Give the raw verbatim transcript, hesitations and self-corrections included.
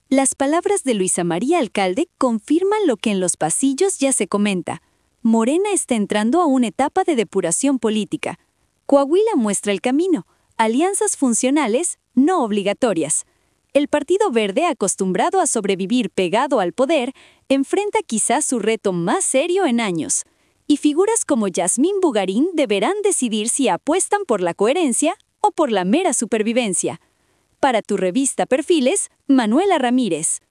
Las palabras de Luisa María Alcalde confirman lo que en los pasillos ya se comenta. Morena está entrando a una etapa de depuración política. Coahuila muestra el camino. Alianzas funcionales, no obligatorias. El Partido Verde, acostumbrado a sobrevivir pegado al poder, enfrenta quizás su reto más serio en años. Y figuras como Yasmín Bugarín deberán decidir si apuestan por la coherencia o por la mera supervivencia. Para tu revista Perfiles, Manuela Ramírez.